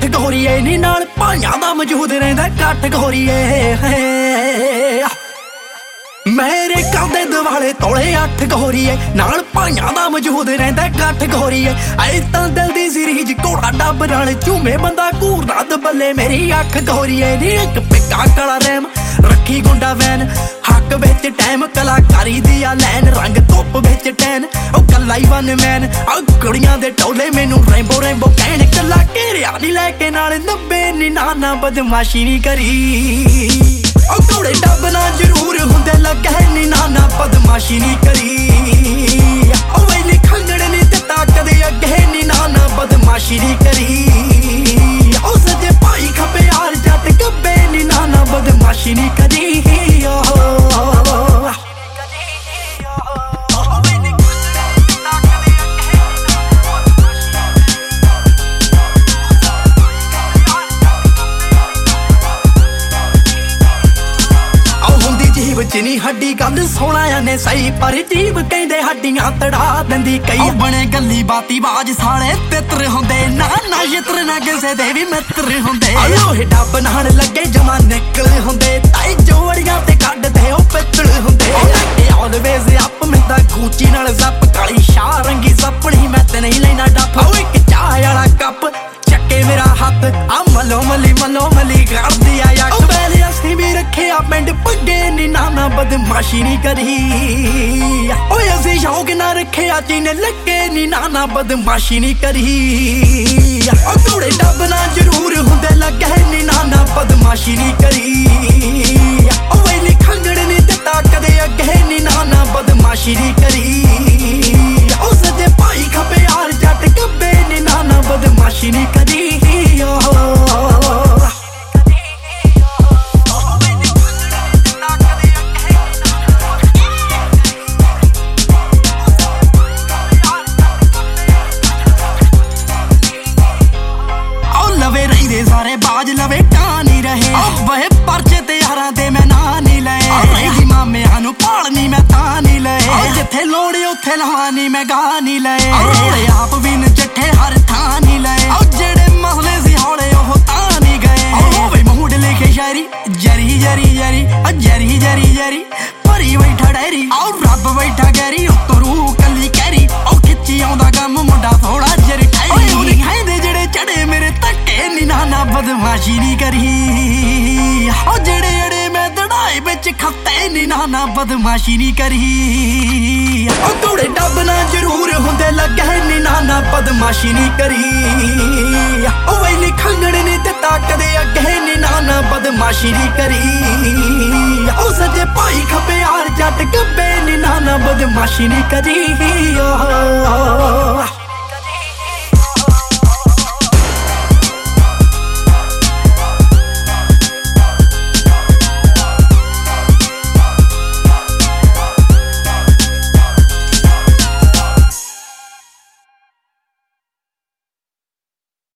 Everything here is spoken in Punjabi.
ਅੱਠ ਗੋਰੀਏ ਨੀ ਨਾਲ ਭਾਈਆਂ ਦਾ ਮੌਜੂਦ ਰਹਿੰਦਾ ਕੱਠ ਗੋਰੀਏ ਮੇਰੇ ਕਾਦੇ ਦਿਵਾਲੇ ਤੋਲੇ ਅੱਠ ਗੋਰੀਏ ਨਾਲ ਭਾਈਆਂ ਦਾ ਮੌਜੂਦ ਰਹਿੰਦਾ ਕੱਠ ਗੋਰੀਏ ਐ ਤਾਂ ਦਿਲ ਦੀ ਸੀਰੀਜ ਘੋੜਾ ਡੱਬ ਨਾਲ ਝੂਮੇ ਬੰਦਾ ਘੂਰਦਾ ਦਬੱਲੇ ਮੇਰੀ ਅੱਖ ਗੋਰੀਏ ਨੀ ਇੱਕ ਪਿੱਕਾ ਕਾਲਾ ਰੈਮ ਰੱਖੀ ਗੁੰਡਾ ਵੈਨ ਹੱਕ ਵਿੱਚ ਟਾਈਮ ਕਲਾਕਾਰੀ ਦੀ ਆ ਲੈਨ ਰੰਗ ਧੁੱਪ ਵਿੱਚ ਟੈਨ ਉਹ ਕੱਲਾ ਹੀ ਵਨ ਮੈਨ ਆ ਕੁੜੀਆਂ ਦੇ ਟੋਲੇ ਮੈਨੂੰ ਰੈਂਬੋ ਰੈਂਬੋ ਕਹਿਣ ਕੱਲਾ ਘੇਰਿਆ ਨੀ ਲੈ ਕੇ ਨਾਲ 90 ਨੀ ਨਾਨਾ ਬਦਮਾਸ਼ੀ ਨੀ ਕਰੀ ਉਹ ਘੋੜੇ ਡੱਬ ਨਾਲ ਜ਼ਰੂਰ ਹੁੰਦੇ ਲੱਗੇ ਨੀ ਨਾਨਾ ਬਦਮਾਸ਼ੀ ਨੀ ਕਰੀ ਉਹ ਵੇਲੇ ਖੰਗੜ ਨੀ ਦਿੱਤਾ ਕਦੇ ਅੱਗੇ ਨੀ ਨਾਨਾ ਬਦਮਾਸ਼ੀ ਨੀ ਕਰੀ ਉਹ ਸੱਜੇ ਭਾਈ ਖੱਬੇ ਯਾਰ ਜੱਟ ਗੱਬੇ ਨੀ ਨਾਨਾ ਬਦਮਾਸ਼ੀ ਨੀ ਕਰੀ ਜਿਨੀ ਹੱਡੀ ਗੱਲ ਸੋਹਣਾ ਨੇ ਸਹੀ ਪਰ ਜੀਵ ਕਹਿੰਦੇ ਹੱਡੀਆਂ ਤੜਾ ਦਿੰਦੀ ਕਈ ਬਣੇ ਗੱਲੀ ਬਾਤੀ ਬਾਜ ਸਾਲੇ ਤਿੱਤਰ ਹੁੰਦੇ ਨਾ ਨਾ ਯਿੱਤਰ ਨਾ ਕਿਸੇ ਦੇ ਵੀ ਮਿੱਤਰ ਹੁੰਦੇ ਲੋਹੇ ਡੱਬ ਨਾਲ ਲੱਗੇ ਜਮਾ ਨਿਕਲ ਹੁੰਦੇ ਤਾਈ ਜੋੜੀਆਂ ਤੇ ਕੱਢਦੇ ਉਹ ਪਿੱਤਲ ਹੁੰਦੇ ਆਲਵੇਜ਼ ਅਪ ਮੈਂ ਤਾਂ ਗੂਚੀ ਨਾਲ ਜ਼ੱਪ ਕਾਲੀ ਸ਼ਾਹ ਰੰਗੀ ਜ਼ੱਪਣੀ ਮੈਂ ਤੇ ਨਹੀਂ ਲੈਣਾ ਡੱਫ ਉਹ ਇੱਕ ਚਾਹ ਵਾਲਾ ਕੱਪ ਚੱਕੇ ਮੇਰਾ ਹੱਥ ਆ ਮਲੋ ਮਲੀ ਗੜਦੀ ਆ ਯਾਰ ਬੈਲੇ ਅਸੀਂ ਵੀ ਰੱਖਿਆ ਪਿੰਡ ਪੱਗੇ ਨੀ ਨਾਨਾ ਬਦਮਾਸ਼ੀ ਨੀ ਕਰੀ ਓਏ ਅਸੀਂ ਸ਼ੌਕ ਨਾ ਰੱਖਿਆ ਚੀਨੇ ਲੱਗੇ ਨੀ ਨਾਨਾ ਬਦਮਾਸ਼ੀ ਨੀ ਕਰੀ ਉਹ ਘੋੜੇ ਡੱਬ ਨਾਲ ਜ਼ਰੂਰ ਹੁੰਦੇ ਲੱਗੇ ਨੀ ਨਾਨਾ ਬਦਮਾਸ਼ੀ ਨੀ ਕਰੀ ਓਏ ਨੀ ਖੰਗੜ ਨੀ ਦਿੱਤਾ ਕਦੇ ਅੱਗੇ ਨੀ ਨਾਨਾ ਬਦਮਾਸ਼ੀ ਨੀ ਕਰੀ ਉਹ ਸੱਜੇ ਭਾਈ ਖੱਬੇ ਯਾਰ ਜੱਟ ਗੱਬੇ ਨੀ ਨਾਨਾ ਬਦਮਾਸ਼ੀ ਨੀ ਕਰੀ ਸਾਰੇ ਬਾਜ ਲਵੇ ਕਾਂ ਨਹੀਂ ਰਹੇ ਵਹੇ ਪਰਚੇ ਤੇ ਯਾਰਾਂ ਦੇ ਮੈਂ ਨਾ ਨਹੀਂ ਲਏ ਰਹੀ ਮਾਮਿਆਂ ਨੂੰ ਭਾਲਨੀ ਮੈਂ ਤਾਂ ਨਹੀਂ ਲਏ ਜਿੱਥੇ ਲੋੜੇ ਉੱਥੇ ਲਵਾ ਨਹੀਂ ਮੈਂ ਗਾ ਨਹੀਂ ਲਏ ਆਪ ਵੀ ਨਜੱਠੇ ਹਰ ਥਾਂ ਨਹੀਂ ਲਏ ਜਿਹੜੇ ਮਸਲੇ ਸੀ ਹੌਲੇ ਉਹ ਤਾਂ ਨਹੀਂ ਗਏ ਵੇ ਮੂਡ ਲਿਖੇ ਸ਼ਾਇਰੀ ਜਰੀ ਜਰੀ ਜਰੀ ਜਰੀ ਜਰੀ ਜਰੀ ਭਰੀ ਬੈਠਾ ਡੈਰੀ ਆਉ ਰੱਬ ਬੈਠਾ ਗੈਰੀ ਉੱਤੋਂ ਰੂਹ ਕੱਲੀ ਕਹਿਰੀ ਉਹ ਖਿੱਚੀ ਆਉਂਦਾ ਗਮ ਮੁੰਡਾ ਥੋੜਾ ਜਰੀ ਟਾਇਰੀ ਕਹਿੰਦੇ ਜਿਹੜੇ ਚੜੇ ਮੇਰੇ ਧੱਕੇ ਨੀ ਨਾਨਾ ਬਦਮਾਸ਼ੀ ਨੀ ਕਰੀ ਉਹ ਜਿਹੜੇ ਮੈਂ ਦੜਾਈ ਵਿੱਚ ਖੱਤੇ ਨੀ ਨਾਨਾ ਬਦਮਾਸ਼ੀ ਨੀ ਕਰੀ ਉਹ ਘੋੜੇ ਡੱਬ ਨਾਲ ਜ਼ਰੂਰ ਹੁੰਦੇ ਲੱਗੇ ਨੀ ਨਾਨਾ ਬਦਮਾਸ਼ੀ ਨੀ ਕਰੀ ਉਹ ਵੇਲੇ ਖੰਗੜ ਨੀ ਦਿੱਤਾ ਕਦੇ ਅੱਗੇ ਨੀ ਨਾਨਾ ਬਦਮਾਸ਼ੀ ਨੀ ਕਰੀ ਉਹ ਸੱਜੇ ਭਾਈ ਖੱਬੇ ਯਾਰ ਜੱਟ ਗੱਬੇ ਨੀ ਨਾਨਾ ਬਦਮਾਸ਼ੀ ਨੀ ਕਰੀ